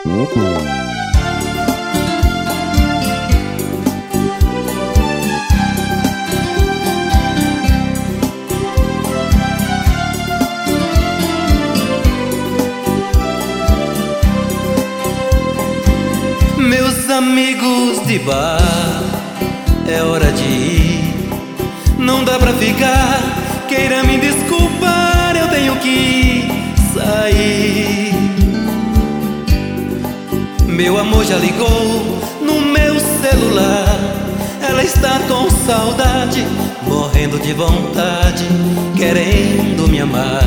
Meus amigos de bar, é hora de ir. Não dá pra ficar, queira me desculpar, eu tenho que sair. Meu amor já ligou no meu celular, ela está com saudade, morrendo de vontade, querendo me amar.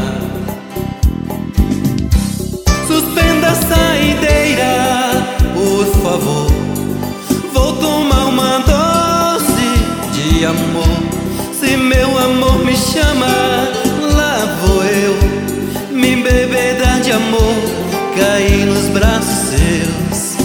Suspenda a saideira, por favor, vou tomar uma dose de amor. Se meu amor me chama, lá vou eu me embebedar de amor, cair nos braços seus.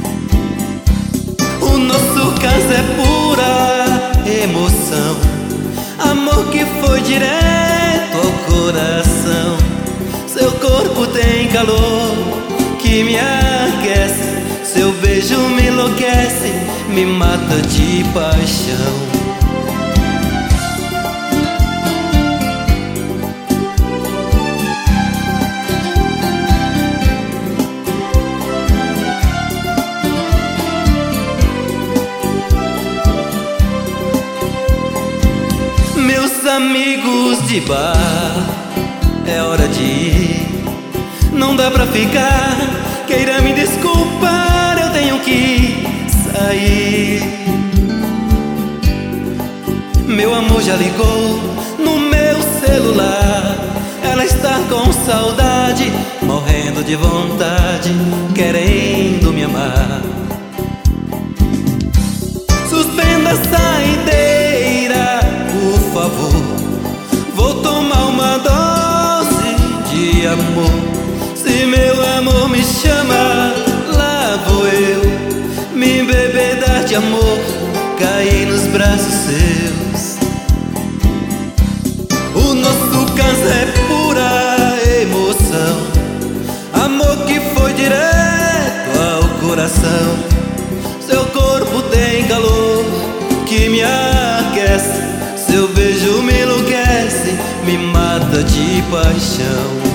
O nosso caso é pura emoção, amor que foi direto ao coração. Seu corpo tem calor que me aquece, seu beijo me enlouquece, me mata de paixão. Meus amigos de bar, é hora de ir. Não dá pra ficar, queira me desculpar, eu tenho que sair. Meu amor já ligou no meu celular, ela está com saudade, morrendo de vontade, querendo me amar. Suspenda a saideira, por favor, vou tomar uma dose de amor. Se meu amor me chama, lá vou eu me embebedar de amor, cair nos braços seus. O nosso caso é pura emoção, amor que foi direto ao coração. Seu corpo tem calor que me aquece, seu beijo me enlouquece, me mata de paixão.